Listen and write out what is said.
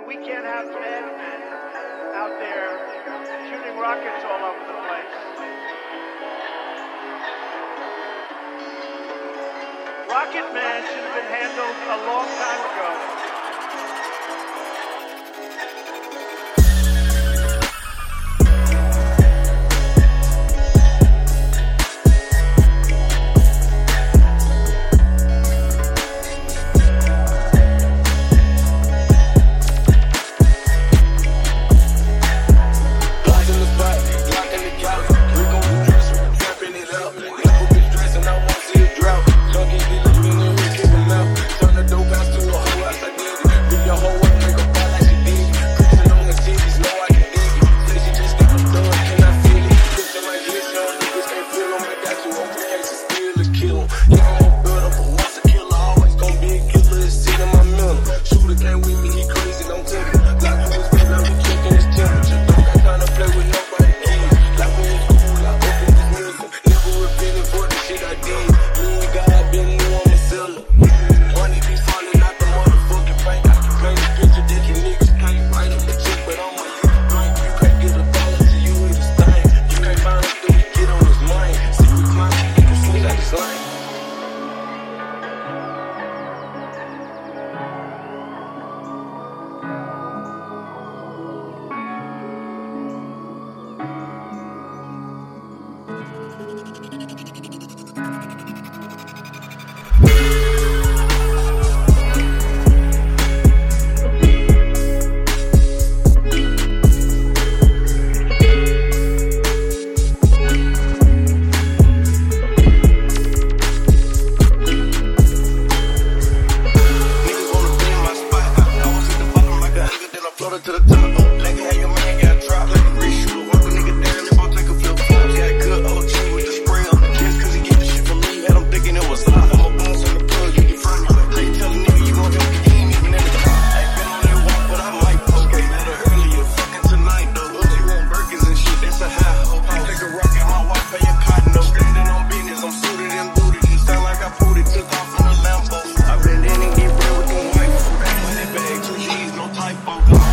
We can't have men out there shooting rockets all over the place. Rocket Man should have been handled a long time ago. I've been in and get real with them white. Bag 2 G's, no typo.